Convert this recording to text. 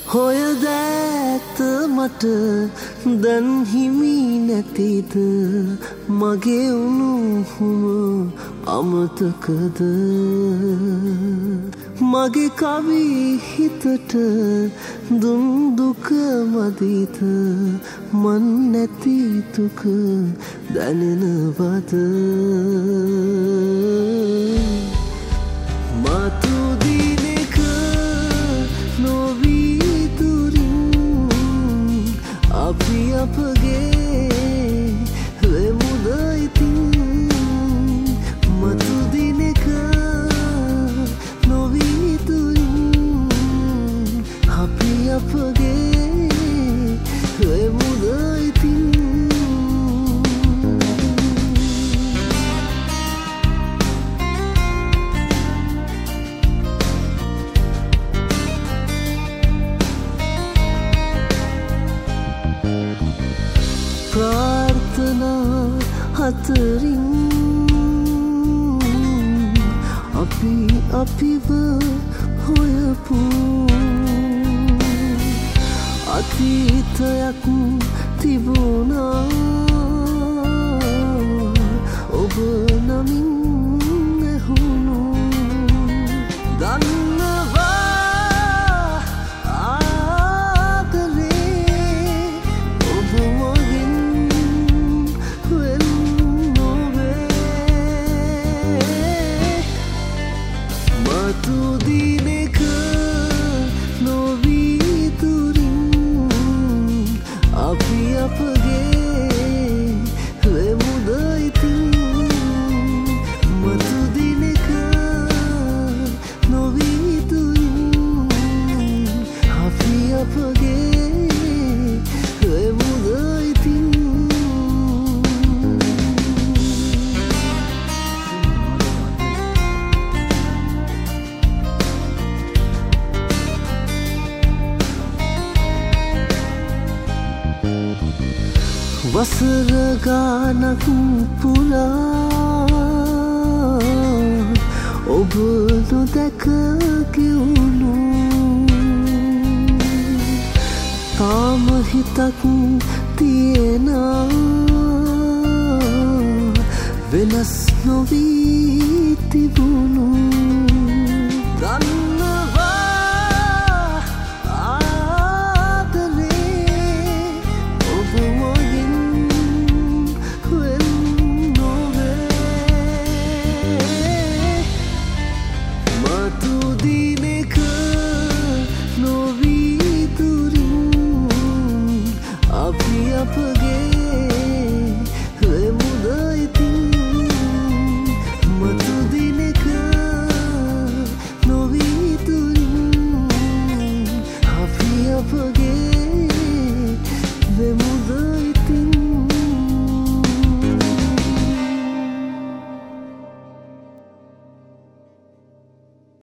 හොය දැත මට දැන් හිමි නැතිද මගේ උණුහුම අමතකද මගේ කවි හිතට දුන් දුක මදිද මන් නැති දුක දැනෙනවද මතු දිනක නොවී දුරින් අපි අපගේ වෙමුද ඉතින් මතු දිනක නොවී දුරින් අපි අපගේ වෙමුද ඉතින් ප්‍රාර්ථනා හතරින් අපි අපිව හොයපු අතීතයක් තිබුණා ඔබ නමින් ඇහුණු දන්නවා දිනක නොවී දුරින් අපි අපගේ වෙමුද ඉතින් මතු දිනක නොවී දුරින් අපි අපගේ වෙමුද ඉතින් වසර ගානක් පුරා ඔබ නොදැක ගෙවුණු තාම හිතක් තියෙනා වෙනස් නොවී තිබුණු